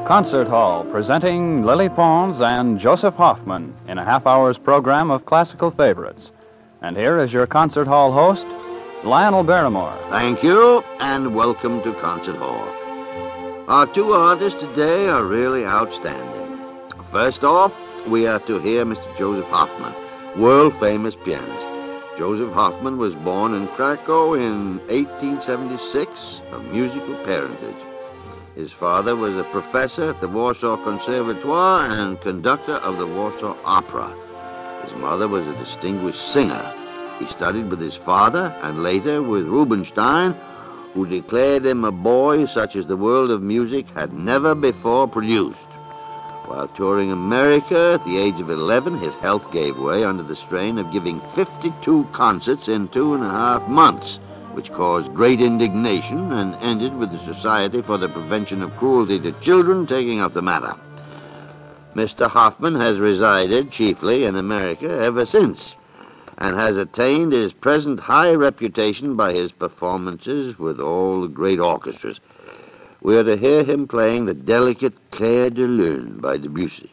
Concert Hall, presenting Lily Pons and Joseph Hoffman in a half-hour's program of classical favorites. And here is your Concert Hall host, Lionel Barrymore. Thank you, and welcome to Concert Hall. Our two artists today are really outstanding. First off, we are to hear Mr. Joseph Hoffman, world-famous pianist. Joseph Hoffman was born in Krakow in 1876, of musical parentage. His father was a professor at the Warsaw Conservatoire and conductor of the Warsaw Opera. His mother was a distinguished singer. He studied with his father and later with Rubinstein, who declared him a boy such as the world of music had never before produced. While touring America at the age of 11, his health gave way under the strain of giving 52 concerts in 2.5 months, which caused great indignation and ended with the Society for the Prevention of Cruelty to Children taking up the matter. Mr. Hoffman has resided chiefly in America ever since, and has attained his present high reputation by his performances with all the great orchestras. We are to hear him playing the delicate Clair de Lune by Debussy.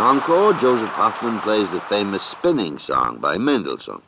encore, Joseph Hoffman plays the famous Spinning Song by Mendelssohn.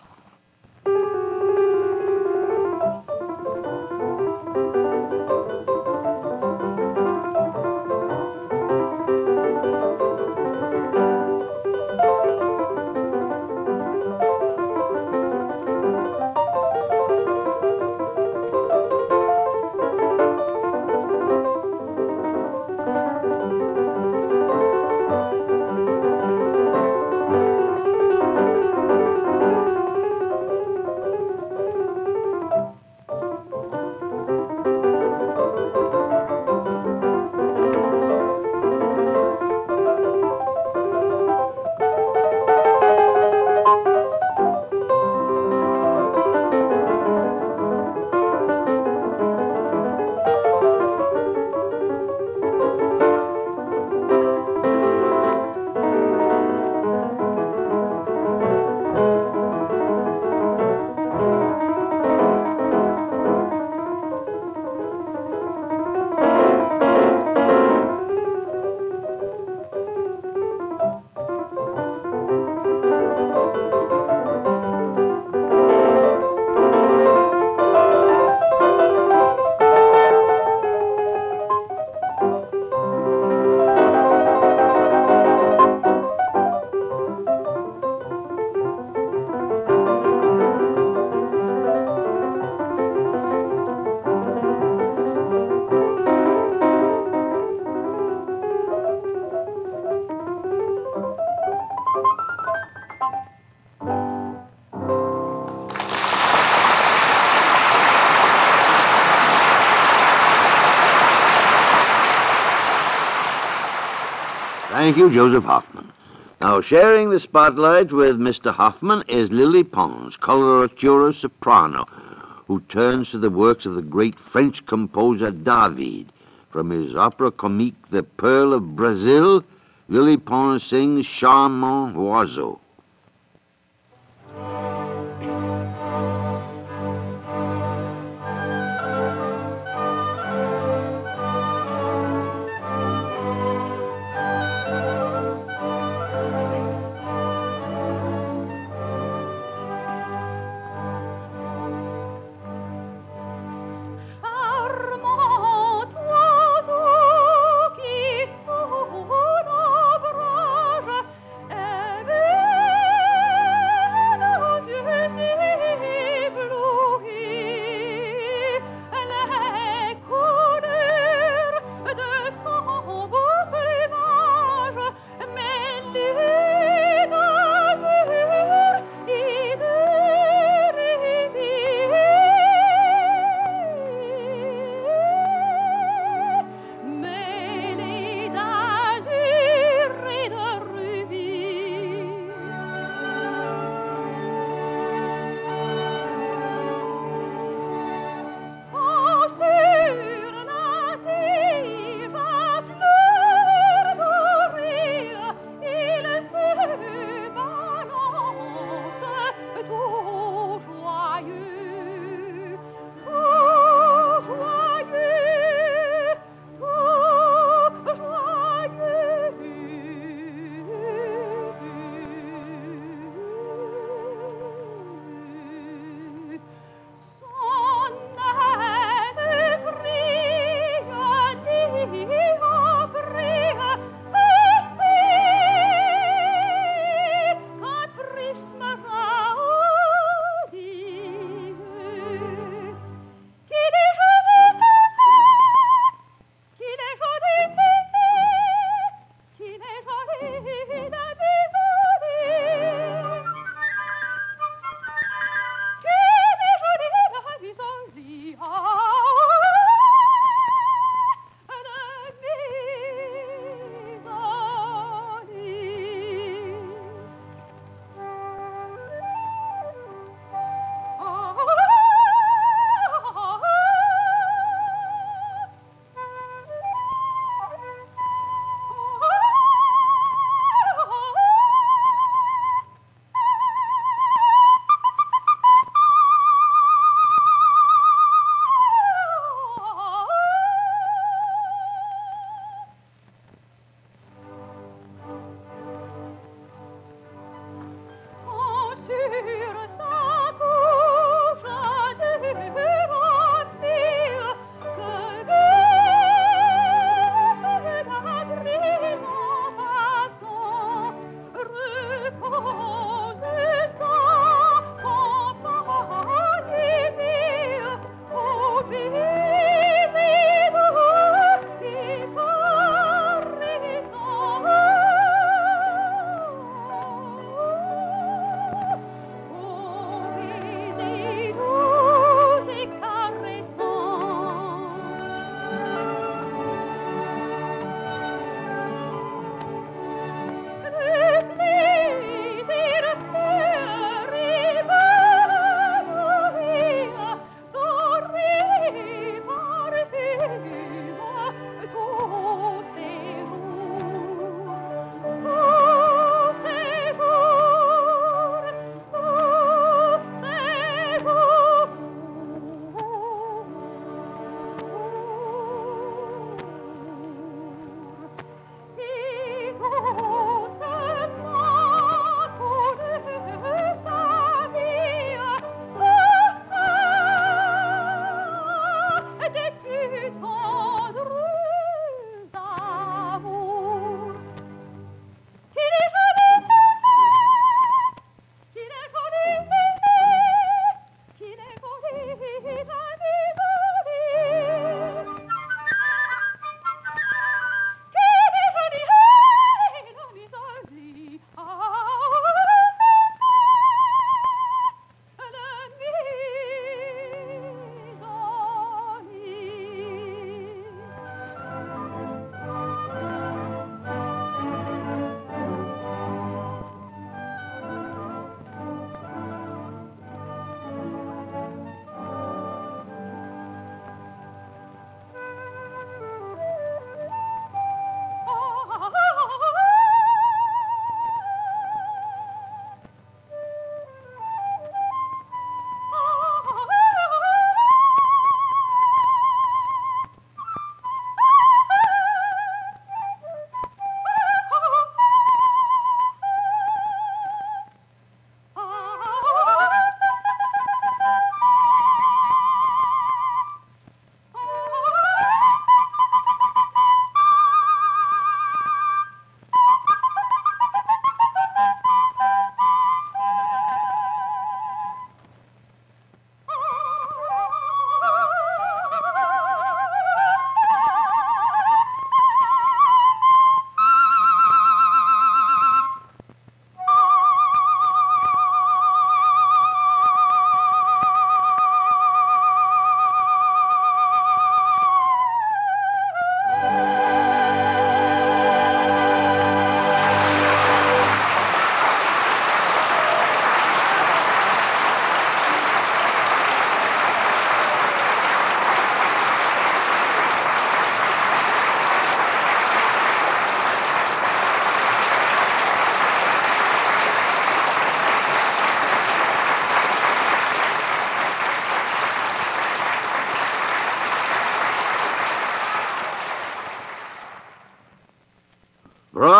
Thank you, Joseph Hoffman. Now, sharing the spotlight with Mr. Hoffman is Lily Pons, coloratura soprano, who turns to the works of the great French composer David. From his opera comique, The Pearl of Brazil, Lily Pons sings Charmant Oiseau.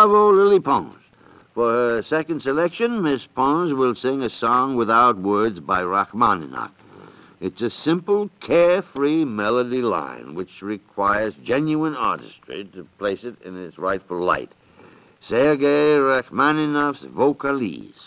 Bravo, Lily Pons. For her second selection, Miss Pons will sing a song without words by Rachmaninoff. It's a simple, carefree melody line which requires genuine artistry to place it in its rightful light. Sergei Rachmaninoff's Vocalise.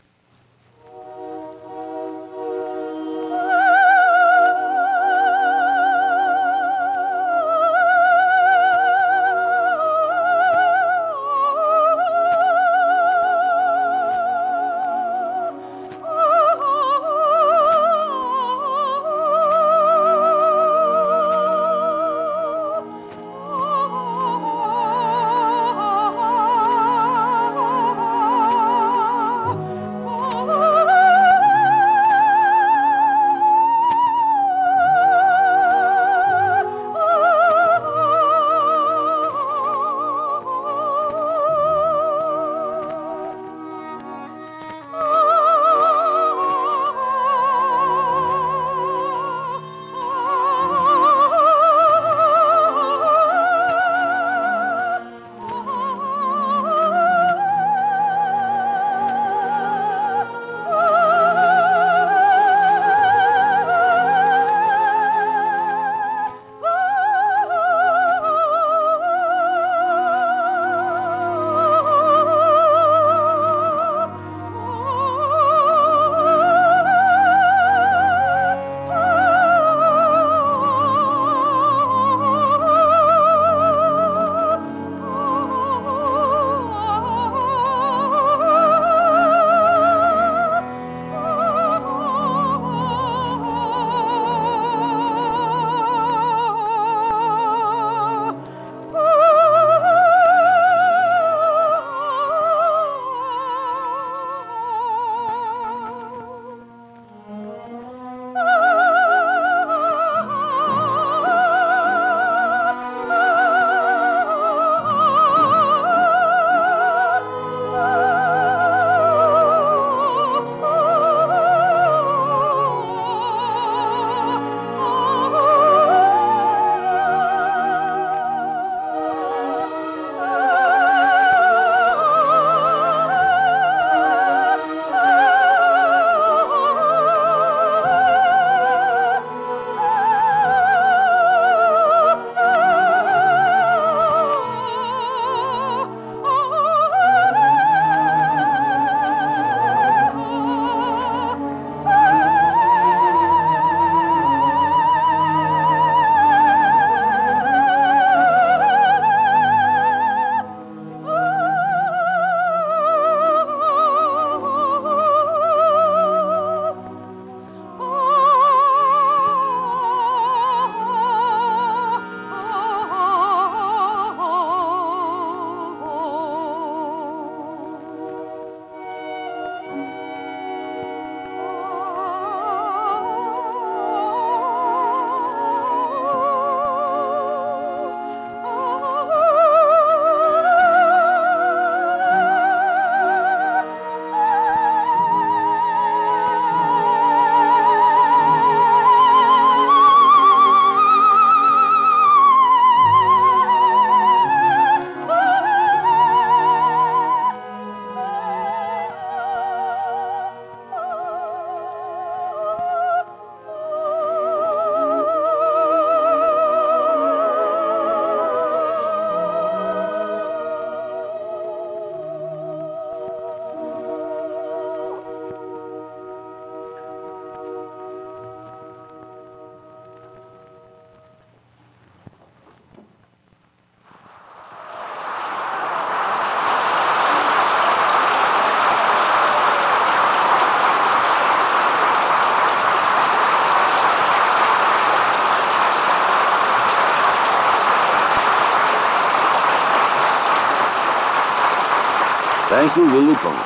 Thank you, Lily Pons.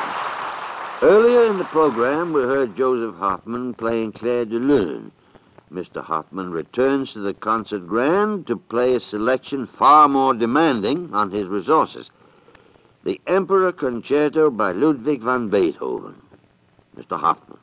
Earlier in the program, we heard Joseph Hoffman playing Clair de Lune. Mr. Hoffman returns to the concert grand to play a selection far more demanding on his resources. The Emperor Concerto by Ludwig van Beethoven. Mr. Hoffman.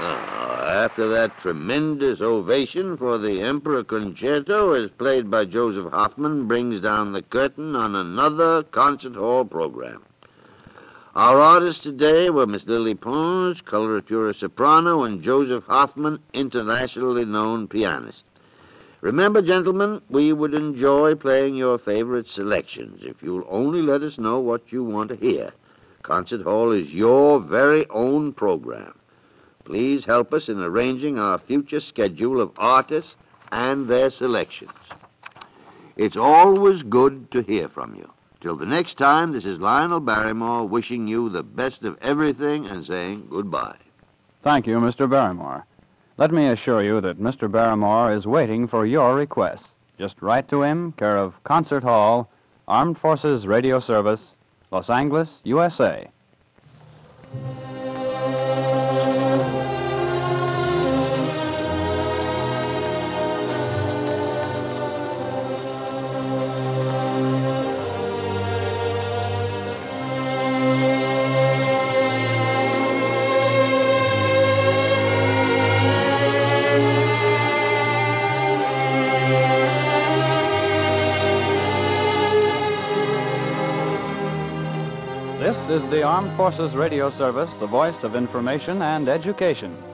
After that tremendous ovation for the Emperor Concerto, as played by Joseph Hoffman, brings down the curtain on another concert hall program. Our artists today were Miss Lily Pons, coloratura soprano, and Joseph Hoffman, internationally known pianist. Remember, gentlemen, we would enjoy playing your favorite selections if you'll only let us know what you want to hear. Concert Hall is your very own program. Please help us in arranging our future schedule of artists and their selections. It's always good to hear from you. Till the next time, this is Lionel Barrymore wishing you the best of everything and saying goodbye. Thank you, Mr. Barrymore. Let me assure you that Mr. Barrymore is waiting for your requests. Just write to him, care of Concert Hall, Armed Forces Radio Service, Los Angeles, USA. This is the Armed Forces Radio Service, the voice of information and education.